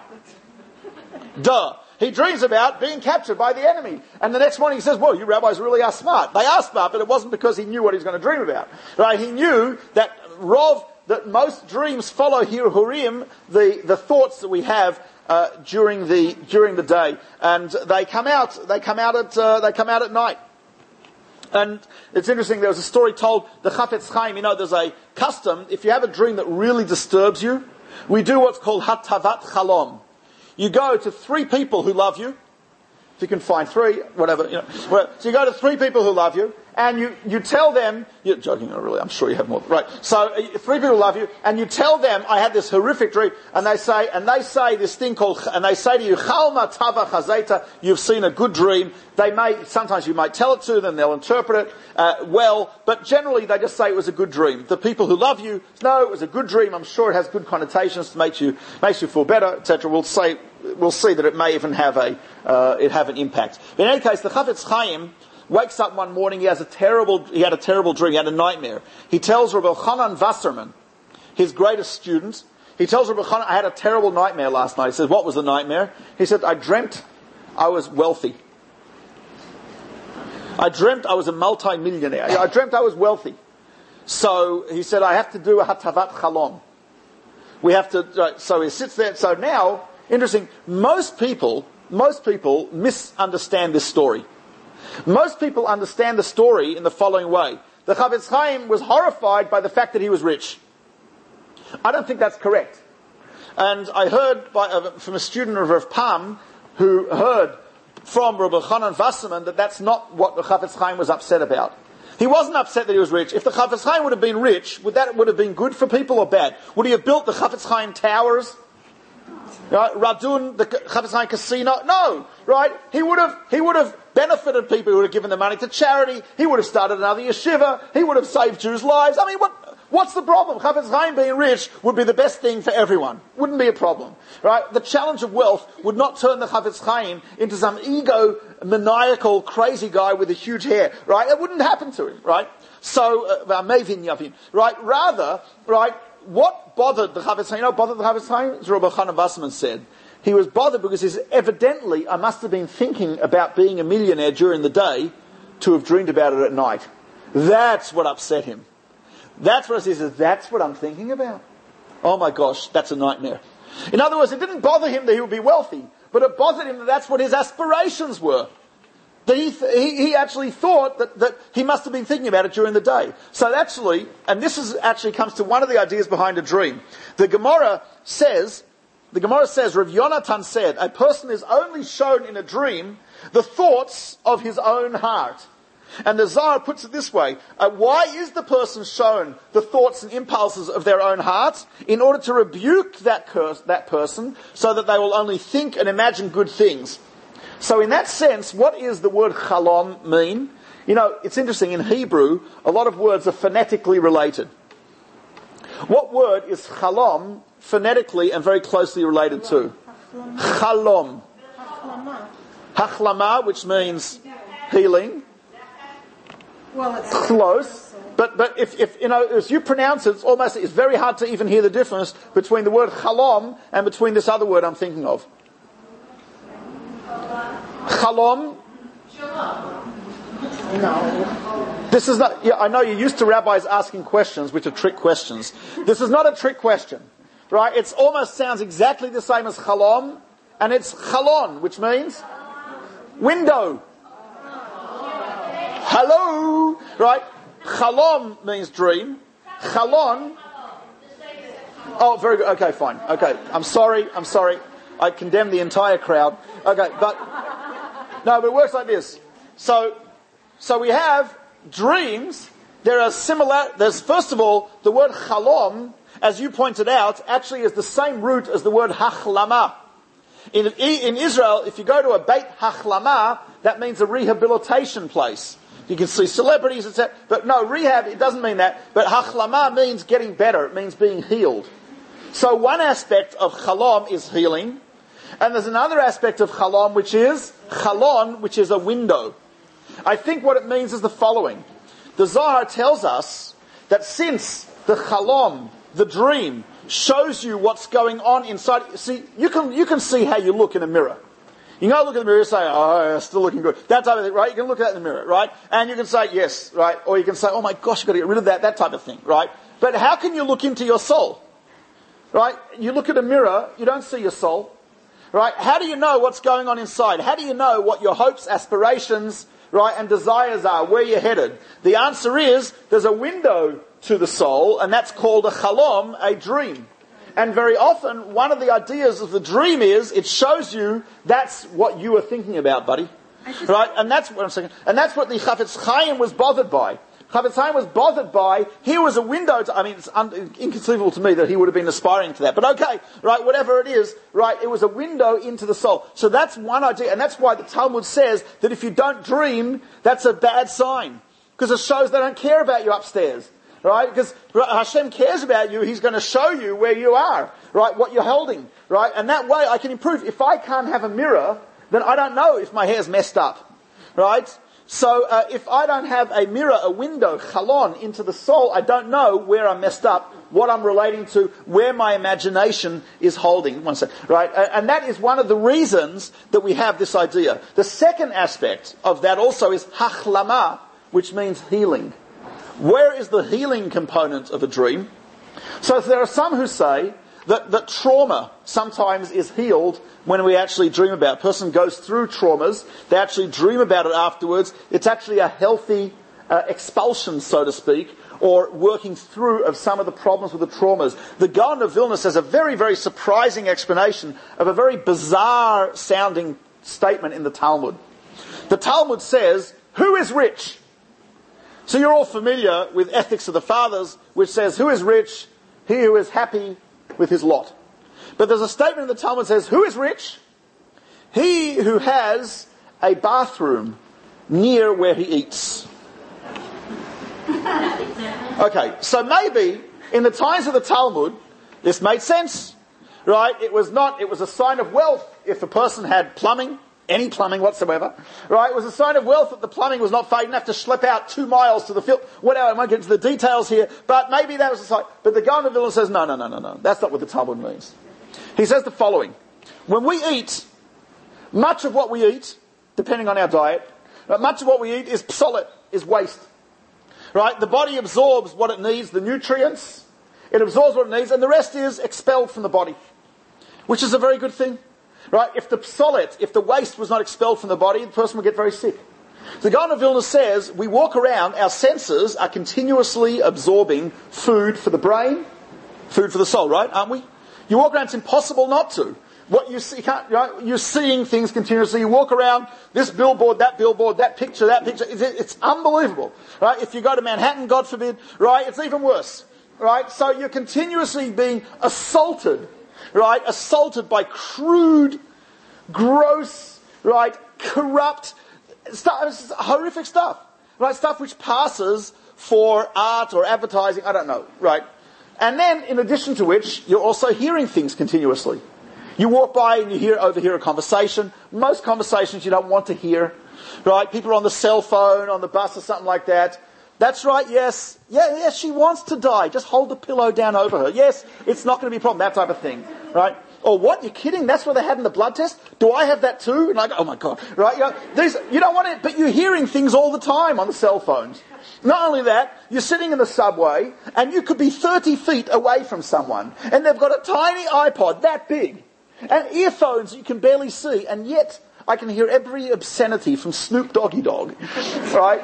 S1: Duh. He dreams about being captured by the enemy. And the next morning he says, well, you rabbis really are smart. They are smart, but it wasn't because he knew what he was going to dream about. Right? He knew that Rov, that most dreams follow Hirurim, the, the thoughts that we have uh, during the during the day, and they come out they come out at uh, they come out at night. And it's interesting. There was a story told, the Chafetz Chaim. You know, there's a custom. If you have a dream that really disturbs you, we do what's called Hatavat Chalom. You go to three people who love you. If you can find three, whatever, you know. So you go to three people who love you, and you, you tell them, you're joking, not really, I'm sure you have more, right. So, uh, three people love you, and you tell them, I had this horrific dream, and they say, and they say this thing called, and they say to you, Chalma Tava Chazeta, you've seen a good dream. They may, sometimes you might tell it to them, they'll interpret it, uh, well, but generally they just say it was a good dream. The people who love you, no, it was a good dream, I'm sure it has good connotations to make you, makes you feel better, et cetera. We'll say, we'll see that it may even have a, uh, it have an impact. But in any case, the Chafetz Chaim wakes up one morning, he has a terrible, he had a terrible dream, he had a nightmare. He tells Rabbi Chanan Wasserman, his greatest student, he tells Rabbi Chanan, I had a terrible nightmare last night. He says, what was the nightmare? He said, I dreamt I was wealthy. I dreamt I was a multi-millionaire. I dreamt I was wealthy. So he said, I have to do a hatavat chalom. We have to, uh, so he sits there, so now Interesting. Most people, most people misunderstand this story. Most people understand the story in the following way. The Chavetz Chaim was horrified by the fact that he was rich. I don't think that's correct. And I heard by, uh, from a student of Rav Pam who heard from Rabbi Chanan Wasserman that that's not what the Chavetz Chaim was upset about. He wasn't upset that he was rich. If the Chavetz Chaim would have been rich, would that would have been good for people or bad? Would he have built the Chavetz Chaim towers? Right? Radun, the Chavetz Chaim casino? No, right? He would have, he would have benefited people. He would have given the money to charity. He would have started another yeshiva. He would have saved Jews' lives. I mean, what, what's the problem? Chavetz Chaim being rich would be the best thing for everyone. Wouldn't be a problem, right? The challenge of wealth would not turn the Chavetz Chaim into some ego, maniacal, crazy guy with a huge hair, right? It wouldn't happen to him, right? So, uh, Mevin Yavin, right? Rather, right? What bothered the Chavetz Chaim? You know what bothered the Chavetz Chaim? As Rabbi Chanan Wasserman said. He was bothered because he said, evidently I must have been thinking about being a millionaire during the day to have dreamed about it at night. That's what upset him. That's what he says, that's what I'm thinking about. Oh my gosh, that's a nightmare. In other words, it didn't bother him that he would be wealthy, but it bothered him that that's what his aspirations were. That he, th- he, he actually thought that, that he must have been thinking about it during the day. So actually, and this is actually comes to one of the ideas behind a dream. The Gemara says, the Gemara says, Rav Yonatan said, a person is only shown in a dream the thoughts of his own heart. And the Zohar puts it this way, uh, why is the person shown the thoughts and impulses of their own heart? In order to rebuke that, curse, that person so that they will only think and imagine good things. So in that sense, what is the word chalom mean? You know, it's interesting, in Hebrew, a lot of words are phonetically related. What word is chalom phonetically and very closely related to? Chalom. Hachlama, which means healing.
S2: Well, it's
S1: close. But but if, if you know, as you pronounce it, it's almost, it's very hard to even hear the difference between the word chalom and between this other word I'm thinking of. Chalom. No. This is not, yeah, I know you're used to rabbis asking questions, which are trick questions. This is not a trick question. Right? It almost sounds exactly the same as chalom, and it's chalon, which means window. Hello, right? Chalom means dream. Chalon. Oh, very good. Okay, fine. Okay, I'm sorry. I'm sorry. I condemn the entire crowd. Okay, but no, but it works like this. So, so we have dreams. There are similar. There's first of all the word chalom, as you pointed out, actually is the same root as the word hachlama. In in Israel, if you go to a Beit Hachlama, that means a rehabilitation place. You can see celebrities, et cetera. But no, rehab, it doesn't mean that. But hachlama means getting better. It means being healed. So one aspect of chalom is healing. And there's another aspect of chalom, which is chalon, which is a window. I think what it means is the following. The Zohar tells us that since the chalom, the dream, shows you what's going on inside. See, you can, you can see how you look in a mirror. You can go look in the mirror and say, oh, still looking good. That type of thing, right? You can look at that in the mirror, right? And you can say, yes, right? Or you can say, oh my gosh, you've got to get rid of that, that type of thing, right? But how can you look into your soul? Right? You look at a mirror, you don't see your soul. Right? How do you know what's going on inside? How do you know what your hopes, aspirations, right, and desires are, where you're headed? The answer is, there's a window to the soul, and that's called a chalom, a dream. And very often, one of the ideas of the dream is, it shows you that's what you were thinking about, buddy. Right? And that's what I'm saying. And that's what the Chavetz Chaim was bothered by. Chavetz Chaim was bothered by, here was a window to, I mean, it's un, inconceivable to me that he would have been aspiring to that. But okay, right, whatever it is, right, it was a window into the soul. So that's one idea, and that's why the Talmud says that if you don't dream, that's a bad sign. Because it shows they don't care about you upstairs. Right? Because Hashem cares about you, He's going to show you where you are, right? What you're holding, right? And that way I can improve. If I can't have a mirror, then I don't know if my hair's messed up, right? So uh, if I don't have a mirror, a window, chalon, into the soul, I don't know where I'm messed up, what I'm relating to, where my imagination is holding. One second, right? And that is one of the reasons that we have this idea. The second aspect of that also is hachlama, which means healing. Where is the healing component of a dream? So there are some who say that, that trauma sometimes is healed when we actually dream about it. A person goes through traumas, they actually dream about it afterwards. It's actually a healthy uh, expulsion, so to speak, or working through of some of the problems with the traumas. The Gaon of Vilna has a very, very surprising explanation of a very bizarre sounding statement in the Talmud. The Talmud says, who is rich? So you're all familiar with Ethics of the Fathers, which says, who is rich? He who is happy with his lot. But there's a statement in the Talmud that says, who is rich? He who has a bathroom near where he eats. Okay, so maybe in the times of the Talmud, this made sense, right? It was not, it was a sign of wealth if a person had plumbing, any plumbing whatsoever, right? It was a sign of wealth that the plumbing was not far. You didn't have to schlep out two miles to the field. Whatever, I won't get into the details here, but maybe that was a sign. But the Gaon of Vilna says, no, no, no, no, no. That's not what the Talmud means. He says the following. When we eat, much of what we eat, depending on our diet, but much of what we eat is psolet, is waste. Right? The body absorbs what it needs, the nutrients. It absorbs what it needs, and the rest is expelled from the body, which is a very good thing. Right? If the psolet, if the waste was not expelled from the body, the person would get very sick. The Gaon of Vilna says, we walk around, our senses are continuously absorbing food for the brain, food for the soul, right? Aren't we? You walk around, it's impossible not to. What you see, you can't, you know, you're seeing things continuously. You walk around, this billboard, that billboard, that picture, that picture. It's, it's unbelievable, right? If you go to Manhattan, God forbid, right, it's even worse, right? So you're continuously being assaulted, right? Assaulted by crude, gross, right, corrupt stuff, horrific stuff, right? Stuff which passes for art or advertising, I don't know, right? And then, in addition to which, you're also hearing things continuously. You walk by and you hear overhear a conversation. Most conversations you don't want to hear, right? People are on the cell phone, on the bus or something like that. That's right, yes. Yeah, yes, she wants to die. Just hold the pillow down over her. Yes, it's not going to be a problem, that type of thing, right? Or what, you're kidding? That's what they had in the blood test? Do I have that too? And I go, oh my God, right? You know, these, you don't want it, but you're hearing things all the time on the cell phones. Not only that, you're sitting in the subway and you could be thirty feet away from someone and they've got a tiny iPod that big. And earphones you can barely see, and yet I can hear every obscenity from Snoop Doggy Dogg, right?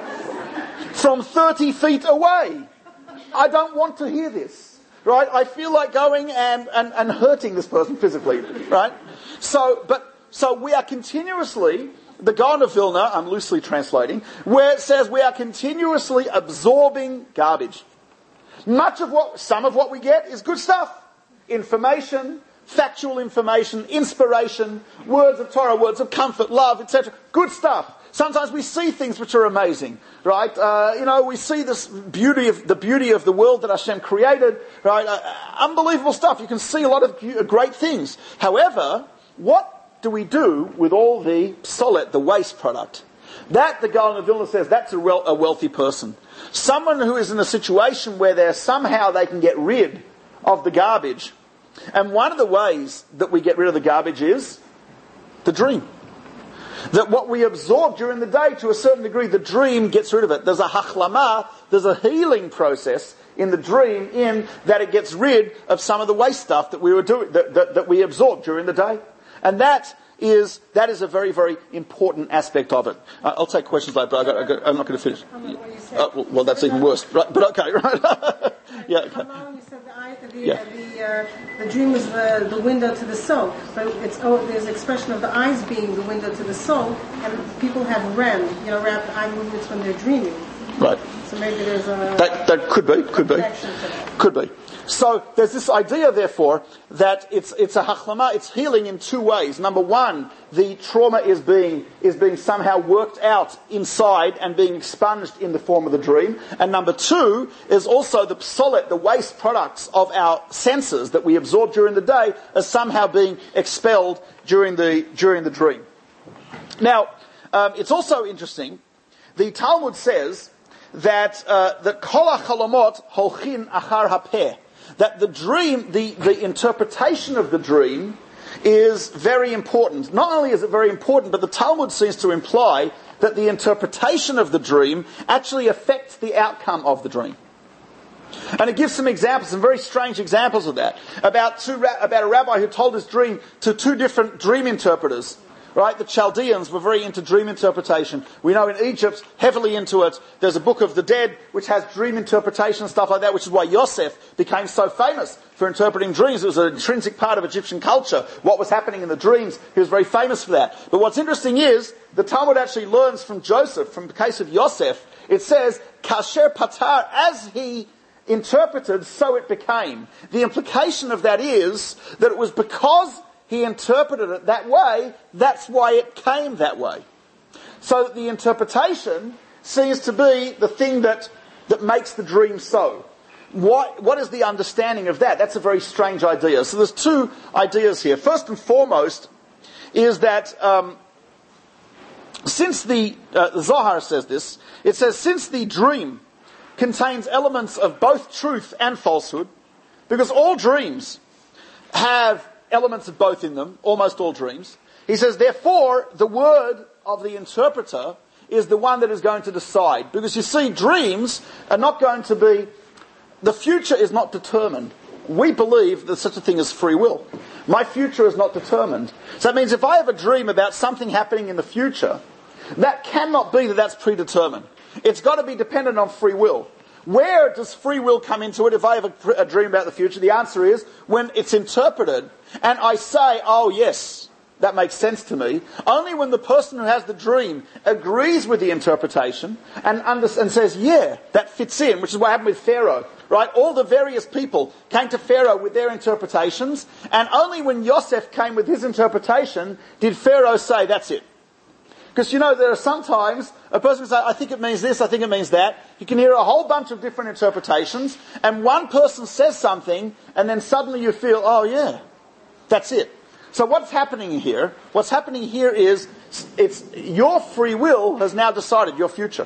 S1: From thirty feet away. I don't want to hear this, right? I feel like going and, and, and hurting this person physically, right? So, but, so we are continuously, the Gaon of Vilna, I'm loosely translating, where it says we are continuously absorbing garbage. Much of what, some of what we get is good stuff. Information, factual information, inspiration, words of Torah, words of comfort, love, et cetera. Good stuff. Sometimes we see things which are amazing, right? Uh, you know, we see this beauty of the beauty of the world that Hashem created, right? Uh, unbelievable stuff. You can see a lot of great things. However, what do we do with all the psolet, the waste product? That, the Gaon of Vilna says, that's a, wel- a wealthy person. Someone who is in a situation where they're somehow they can get rid of the garbage. And one of the ways that we get rid of the garbage is the dream. That what we absorb during the day, to a certain degree, the dream gets rid of it. There's a hachlama, there's a healing process in the dream in that it gets rid of some of the waste stuff that we were doing, that, that, that we absorb during the day. And that is that is a very, very important aspect of it. Uh, I'll take questions later, but I got, I got, I'm not going to finish. Uh, well, well, that's even worse. Right, but okay, right? Yeah. Okay.
S2: You said the, eye, the,
S1: Yeah.
S2: the, uh, the dream is the, the window to the soul, but it's oh, there's expression of the eyes being the window to the soul, and people have R E M, you know, rapid eye movements when they're dreaming.
S1: Right.
S2: So maybe there's a
S1: That that could be, could be,
S2: connection to that.
S1: could be. So there's this idea, therefore, that it's it's a hachlama, it's healing in two ways. Number one, the trauma is being is being somehow worked out inside and being expunged in the form of the dream. And number two is also the psolet, the waste products of our senses that we absorb during the day, are somehow being expelled during the during the dream. Now, um, it's also interesting. The Talmud says that uh, that kol hachalomot holchin achar hapeh. That the dream, the, the interpretation of the dream is very important. Not only is it very important, but the Talmud seems to imply that the interpretation of the dream actually affects the outcome of the dream. And it gives some examples, some very strange examples of that. About two, about a rabbi who told his dream to two different dream interpreters. Right? The Chaldeans were very into dream interpretation. We know in Egypt, heavily into it. There's a book of the dead which has dream interpretation and stuff like that, which is why Yosef became so famous for interpreting dreams. It was an intrinsic part of Egyptian culture. What was happening in the dreams, he was very famous for that. But what's interesting is, the Talmud actually learns from Joseph, from the case of Yosef, it says, Kasher Patar, as he interpreted, so it became. The implication of that is that it was because he interpreted it that way, that's why it came that way. So the interpretation seems to be the thing that, that makes the dream so. What, what is the understanding of that? That's a very strange idea. So there's two ideas here. First and foremost is that um, since the, uh, the Zohar says this, it says, since the dream contains elements of both truth and falsehood, because all dreams have elements of both in them, almost all dreams. He says, therefore, the word of the interpreter is the one that is going to decide. Because you see, dreams are not going to be, the future is not determined. We believe there's such a thing as free will. My future is not determined. So that means if I have a dream about something happening in the future, that cannot be that that's predetermined. It's got to be dependent on free will. Where does free will come into it if I have a, a dream about the future? The answer is when it's interpreted and I say, oh yes, that makes sense to me. Only when the person who has the dream agrees with the interpretation and, under, and says, yeah, that fits in, which is what happened with Pharaoh. Right? All the various people came to Pharaoh with their interpretations, and only when Yosef came with his interpretation did Pharaoh say, that's it. Because, you know, there are sometimes a person can say, I think it means this, I think it means that. You can hear a whole bunch of different interpretations, and one person says something, and then suddenly you feel, oh yeah, that's it. So what's happening here? What's happening here is, it's your free will has now decided your future.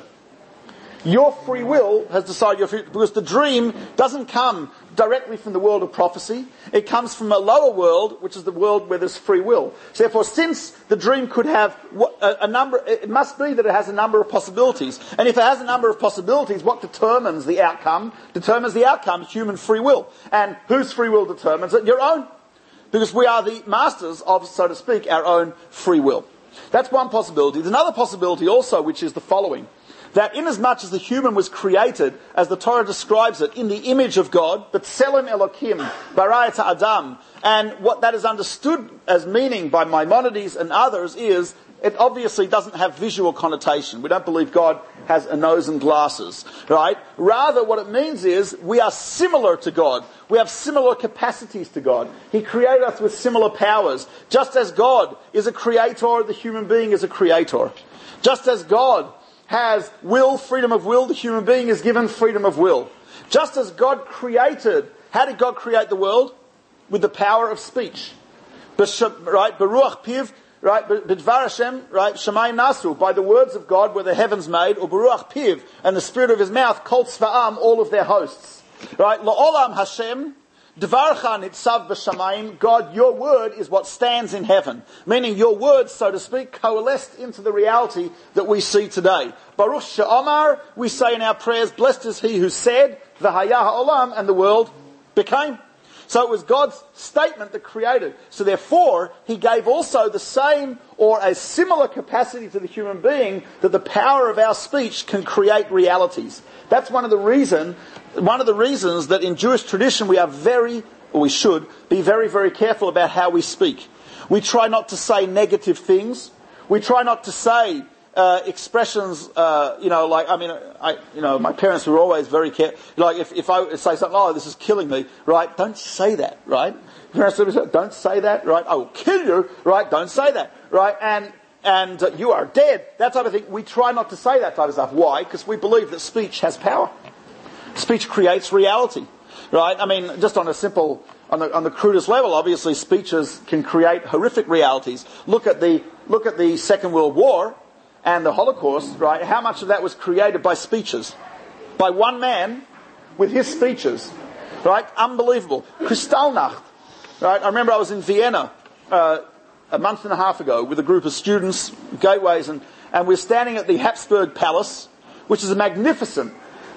S1: Your free will has decided your future, because the dream doesn't come directly from the world of prophecy. It comes from a lower world, which is the world where there's free will. So therefore, since the dream could have a, a number, it must be that it has a number of possibilities. And if it has a number of possibilities, what determines the outcome? Determines the outcome, human free will. And whose free will determines it? Your own. Because we are the masters of, so to speak, our own free will. That's one possibility. There's another possibility also, which is the following. That inasmuch as the human was created, as the Torah describes it, in the image of God, B'Tselem Elokim, Barayat Adam, and what that is understood as meaning by Maimonides and others is, it obviously doesn't have visual connotation. We don't believe God has a nose and glasses, right? Rather, what it means is, we are similar to God. We have similar capacities to God. He created us with similar powers. Just as God is a creator, the human being is a creator. Just as God has will, freedom of will, the human being is given freedom of will. Just as God created, how did God create the world? With the power of speech. Right? Baruch Piv, right? B'dvar Hashem, right? Shamayim Nasu, by the words of God were the heavens made, or Baruch Piv, and the spirit of his mouth, Kol Tzva'am, all of their hosts. Right? La'olam Hashem, Dvarcha nitzav b'shamayim, God, your word is what stands in heaven. Meaning your words, so to speak, coalesced into the reality that we see today. Baruch she'omar, we say in our prayers, blessed is he who said, v'haya ha'olam, and the world became. So it was God's statement that created. So therefore, he gave also the same or a similar capacity to the human being that the power of our speech can create realities. That's one of the reason, one of the reasons that in Jewish tradition we are very, or we should, be very, very careful about how we speak. We try not to say negative things. We try not to say uh, expressions, uh, you know, like, I mean, I, you know, my parents were always very careful. Like, if, if I say something, oh, this is killing me, right? Don't say that, right? Don't say that, right? I will kill you, right? Don't say that, right? And and uh, you are dead, that type of thing. We try not to say that type of stuff. Why? Because we believe that speech has power. Speech creates reality, right? I mean, just on a simple, on the, on the crudest level, obviously speeches can create horrific realities. Look at the, look at the Second World War and the Holocaust, right? How much of that was created by speeches? By one man with his speeches, right? Unbelievable. Kristallnacht, right? I remember I was in Vienna, uh, a month and a half ago with a group of students, gateways, and, and we're standing at the Habsburg Palace, which is a magnificent,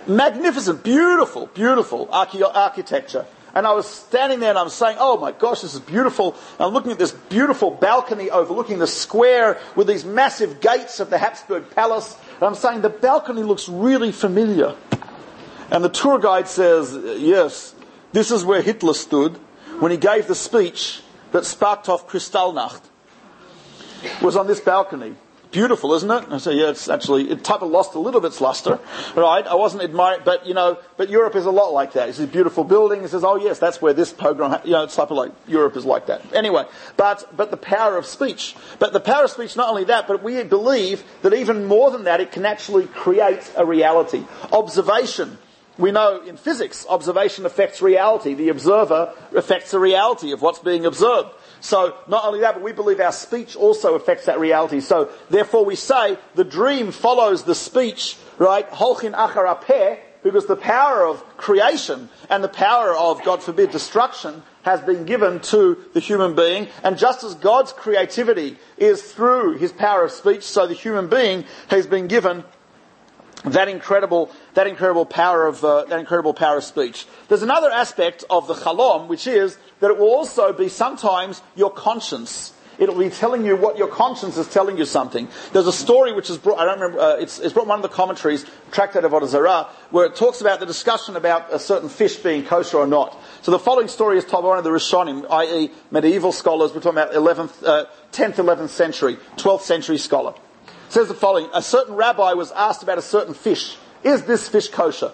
S1: magnificent, beautiful, beautiful archae- architecture. And I was standing there and I was saying, oh my gosh, this is beautiful. And I'm looking at this beautiful balcony overlooking the square with these massive gates of the Habsburg Palace. And I'm saying, the balcony looks really familiar. And the tour guide says, yes, this is where Hitler stood when he gave the speech that sparked off Kristallnacht. It was on this balcony. Beautiful, isn't it? I say, yeah, it's actually, it type of lost a little of its luster, right? I wasn't admiring, but you know, but Europe is a lot like that. It's a beautiful building. It says, oh yes, that's where this pogrom, ha-. you know, it's type of like, Europe is like that. Anyway, but, but the power of speech. But the power of speech, not only that, but we believe that even more than that, it can actually create a reality. Observation. We know in physics, observation affects reality. The observer affects the reality of what's being observed. So, not only that, but we believe our speech also affects that reality. So, therefore we say, the dream follows the speech, right? Holchin achar apeh, because the power of creation and the power of, God forbid, destruction has been given to the human being. And just as God's creativity is through his power of speech, so the human being has been given that incredible, that incredible power of, uh, that incredible power of speech. There's another aspect of the chalom, which is that it will also be sometimes your conscience. It'll be telling you what your conscience is telling you something. There's a story which is brought, I don't remember, uh, it's, it's brought in one of the commentaries, Tractate of Avodah Zarah, where it talks about the discussion about a certain fish being kosher or not. So the following story is told by one of the Rishonim, that is medieval scholars. We're talking about eleventh, uh, tenth, eleventh century, twelfth century scholar. It says the following: a certain rabbi was asked about a certain fish. Is this fish kosher?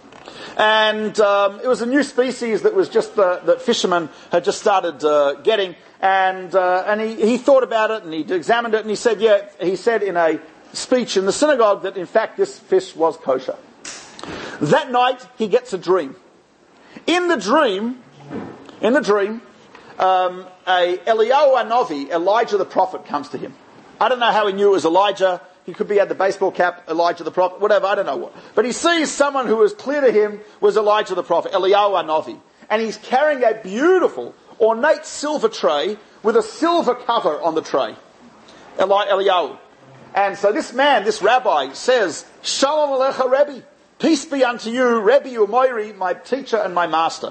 S1: And um, it was a new species that was just uh, that fishermen had just started uh, getting, and uh, and he, he thought about it and he examined it and he said, yeah, he said in a speech in the synagogue that in fact this fish was kosher. That night he gets a dream. In the dream, in the dream, um, a Eliyahu Hanavi, Elijah the prophet, comes to him. I don't know how he knew it was Elijah. He could be had the baseball cap, Elijah the prophet, whatever, I don't know what. But he sees someone who was clear to him was Elijah the prophet, Eliyahu Hanavi. And he's carrying a beautiful, ornate silver tray with a silver cover on the tray. Eli- Eliyahu. And so this man, this rabbi, says, Shalom Alecha Rebbe. Peace be unto you, Rebbe Umoiri, my teacher and my master.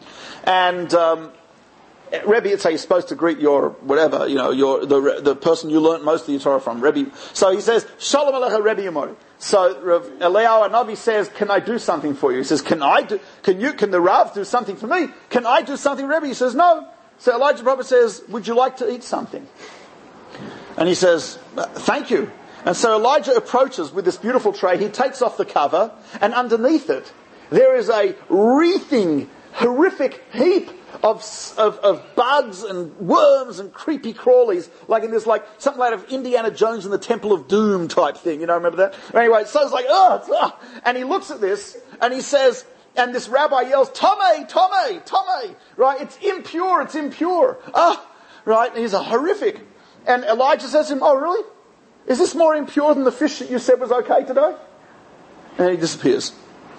S1: And um, Rebbe, it's how you're supposed to greet your whatever, you know, your the the person you learnt most of your Torah from, Rebbe. So he says, Shalom Alecha Rebbe Umoiri. So Rav Eliyahu Hanavi says, can I do something for you? He says, can I do, can you, can the Rav do something for me? Can I do something, Rebbe? He says, no. So Elijah the prophet says, would you like to eat something? And he says, thank you. And so Elijah approaches with this beautiful tray. He takes off the cover, and underneath it, there is a wreathing, horrific heap of, of, of bugs and worms and creepy crawlies, like in this, like, something like of Indiana Jones and the Temple of Doom type thing. You know, remember that? Anyway, so it's like, oh, oh. And he looks at this, and he says, and this rabbi yells, Tomei, Tomei, Tomei, right? It's impure, it's impure. Ah, right? And he's a horrific. And Elijah says to him, oh, really? Is this more impure than the fish that you said was okay today? And he disappears.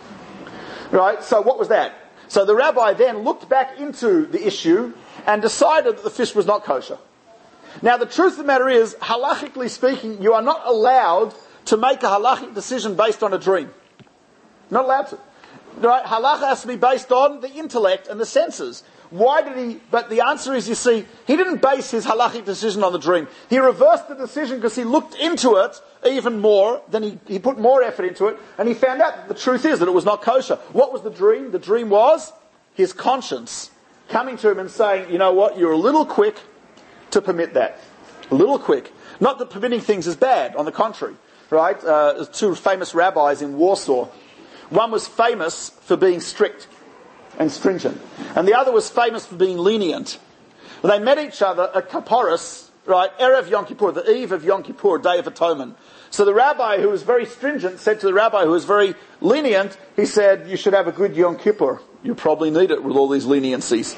S1: Right? So what was that? So the rabbi then looked back into the issue and decided that the fish was not kosher. Now the truth of the matter is, halachically speaking, you are not allowed to make a halachic decision based on a dream. Not allowed to. Right? Halacha has to be based on the intellect and the senses. Why did he, but the answer is, you see, he didn't base his halachic decision on the dream. He reversed the decision because he looked into it even more, then he, he put more effort into it, and he found out that the truth is that it was not kosher. What was the dream? The dream was his conscience coming to him and saying, you know what, you're a little quick to permit that. A little quick. Not that permitting things is bad, on the contrary. Right? Uh, there's two famous rabbis in Warsaw. One was famous for being strict and stringent, and the other was famous for being lenient. They met each other at Kapporos, right, Erev Yom Kippur, the eve of Yom Kippur, Day of Atonement. So the rabbi who was very stringent said to the rabbi who was very lenient, he said, you should have a good Yom Kippur. You probably need it with all these leniencies.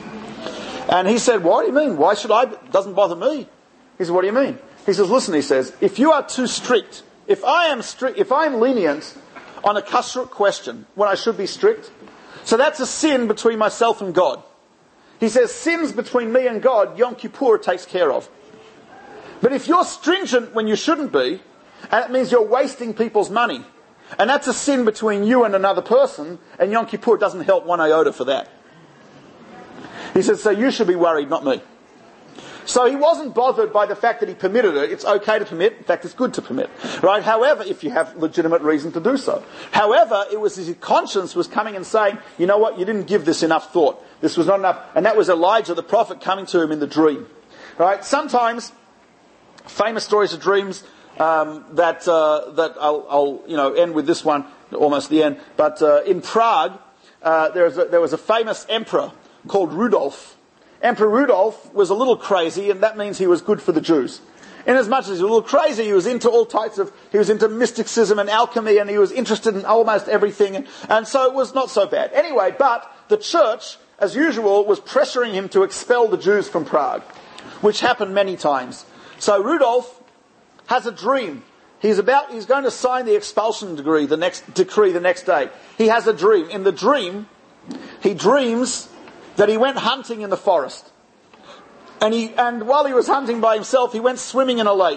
S1: And he said, what do you mean? Why should I? It doesn't bother me. He said, what do you mean? He says, listen, he says, if you are too strict, if I am strict, if I am lenient on a kashrut question when I should be strict, so that's a sin between myself and God. He says, sins between me and God, Yom Kippur takes care of. But if you're stringent when you shouldn't be, and it means you're wasting people's money, And that's a sin between you and another person, and Yom Kippur doesn't help one iota for that. He says, so you should be worried, not me. So he wasn't bothered by the fact that he permitted it. It's okay to permit. In fact, it's good to permit. Right? However, if you have legitimate reason to do so. However, it was his conscience was coming and saying, you know what, you didn't give this enough thought. This was not enough. And that was Elijah, the prophet, coming to him in the dream. Right? Sometimes, famous stories of dreams, um, that, uh, that I'll, I'll, you know, end with this one, almost the end. But, uh, in Prague, uh, there was a, there was a famous emperor called Rudolf. Emperor Rudolf was a little crazy, and that means he was good for the Jews. In as much as he was a little crazy, he was into all types of, he was into mysticism and alchemy, and he was interested in almost everything, and, and so it was not so bad. Anyway, but the church, as usual, was pressuring him to expel the Jews from Prague, which happened many times. So Rudolf has a dream. He's about, he's going to sign the expulsion decree the next, decree the next day. He has a dream. In the dream, he dreams that he went hunting in the forest. And he, and while he was hunting by himself, he went swimming in a lake.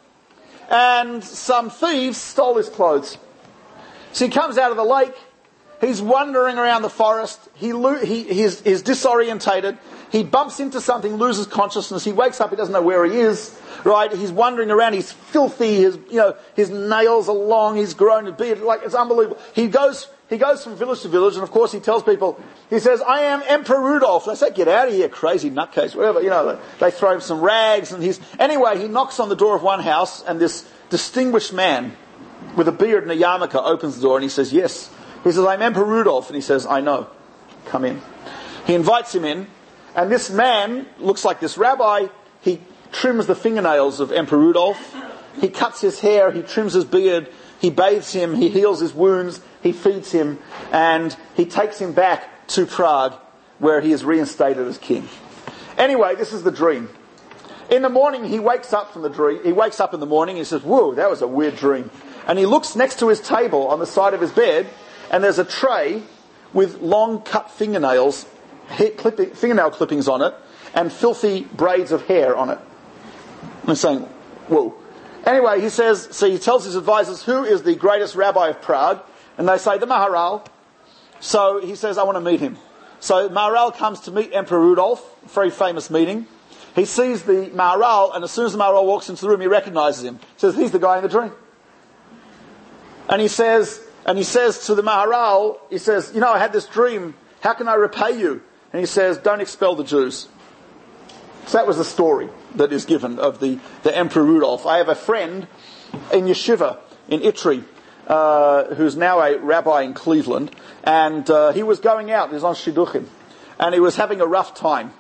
S1: And some thieves stole his clothes. So he comes out of the lake, he's wandering around the forest, he, lo- he he's, he's disorientated, he bumps into something, loses consciousness, he wakes up, he doesn't know where he is, right? He's wandering around, he's filthy, his, you know, his nails are long, he's grown a beard, like, it's unbelievable. He goes, He goes from village to village, and of course he tells people, he says, I am Emperor Rudolf. They say, get out of here, crazy nutcase, whatever, you know, they throw him some rags, and he's, anyway, he knocks on the door of one house, and this distinguished man with a beard and a yarmulke opens the door, and he says, yes. He says, I'm Emperor Rudolf, and he says, I know, come in. He invites him in, and this man looks like this rabbi. He trims the fingernails of Emperor Rudolf, he cuts his hair, he trims his beard, he bathes him, he heals his wounds, he feeds him, and he takes him back to Prague, where he is reinstated as king. Anyway, this is the dream. In the morning, he wakes up from the dream. He wakes up in the morning, and he says, whoa, that was a weird dream. And he looks next to his table on the side of his bed, and there's a tray with long cut fingernails, hair clipping, fingernail clippings on it, and filthy braids of hair on it. I'm saying, whoa. Anyway, he says, so he tells his advisors, who is the greatest rabbi of Prague? And they say, the Maharal. So he says, I want to meet him. So Maharal comes to meet Emperor Rudolf, a very famous meeting. He sees the Maharal, and as soon as the Maharal walks into the room, he recognizes him. He says, he's the guy in the dream. And he says, and he says to the Maharal, he says, you know, I had this dream. How can I repay you? And he says, don't expel the Jews. So that was the story that is given of the, the Emperor Rudolf. I have a friend in Yeshiva in Itri, uh, who's now a rabbi in Cleveland, and uh, he was going out, he was on Shidduchim, and he was having a rough time.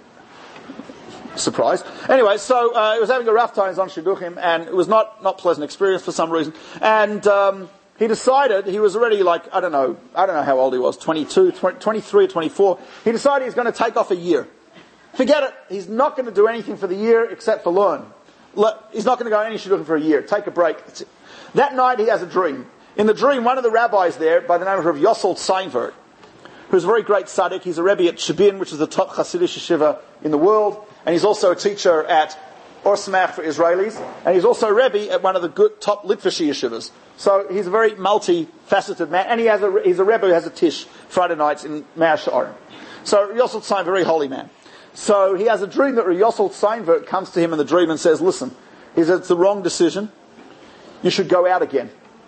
S1: Surprise. Anyway, so uh, he was having a rough time, he was on Shidduchim, and it was not, not pleasant experience for some reason, and um, he decided, he was already like, I don't know, I don't know how old he was, twenty-two, twenty, twenty-three or twenty-four, he decided he was going to take off a year. Forget it. He's not going to do anything for the year except for learn. He's not going to go any shidduchim for a year. Take a break. That night he has a dream. In the dream, one of the rabbis there, by the name of Rav Yossel Seinfeld, who's a very great tzaddik, he's a rebbe at Shabin, which is the top Hasidic yeshiva in the world, and he's also a teacher at Or Samach for Israelis, and he's also a rebbe at one of the good top Litvish yeshivas. So he's a very multifaceted man, and he has a, he's a rebbe who has a tish Friday nights in Mea She'arim. So Yossel Seinfeld, very holy man. So he has a dream that Yossel Seinfeld comes to him in the dream and says, listen, he says, it's the wrong decision. You should go out again.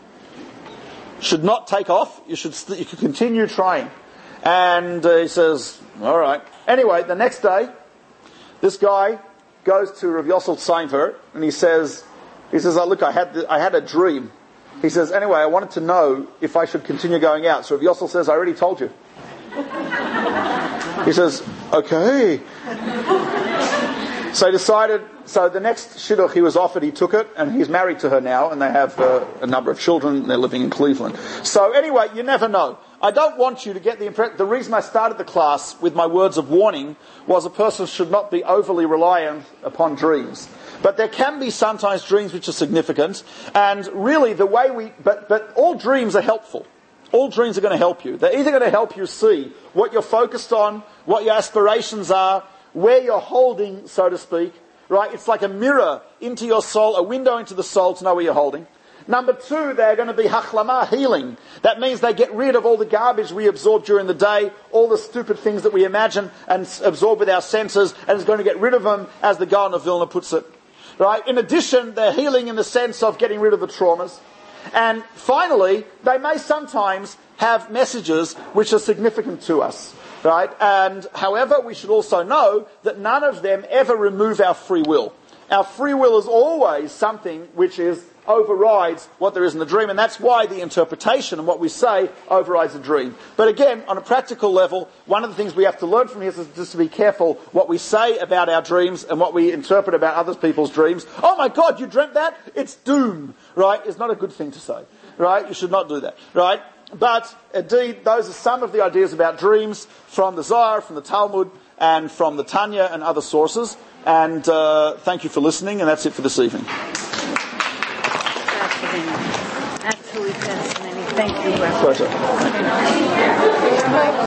S1: Should not take off. You should st- you should continue trying. And uh, he says, all right. Anyway, the next day, this guy goes to Rav Yossel Seinfeld and he says, he says, oh, look, I had the, I had a dream. He says, anyway, I wanted to know if I should continue going out. So Rav Yossel says, I already told you. He says, okay. So he decided, so the next shidduch he was offered, he took it, and he's married to her now, and they have uh, a number of children, and they're living in Cleveland. So anyway, you never know. I don't want you to get the impression, the reason I started the class with my words of warning was a person should not be overly reliant upon dreams. But there can be sometimes dreams which are significant, and really the way we, but, but all dreams are helpful. All dreams are going to help you. They're either going to help you see what you're focused on, what your aspirations are, where you're holding, so to speak, right? It's like a mirror into your soul, a window into the soul to know where you're holding. Number two, they're going to be hachlama, healing. That means they get rid of all the garbage we absorb during the day, all the stupid things that we imagine and absorb with our senses, and is going to get rid of them, as the Gaon of Vilna puts it. Right? In addition, they're healing in the sense of getting rid of the traumas. And finally, they may sometimes have messages which are significant to us. Right? And however, we should also know that none of them ever remove our free will. Our free will is always something which is overrides what there is in the dream, and that's why the interpretation and what we say overrides the dream. But again, on a practical level, one of the things we have to learn from here is just to be careful what we say about our dreams and what we interpret about other people's dreams. Oh my God, you dreamt that? It's doom, right? It's not a good thing to say, right? You should not do that, right? But indeed, those are some of the ideas about dreams from the Zohar, from the Talmud, and from the Tanya and other sources. And uh, thank you for listening, and that's it for this evening.
S3: Fascinating. Absolutely fascinating. Thank you.
S1: Pleasure.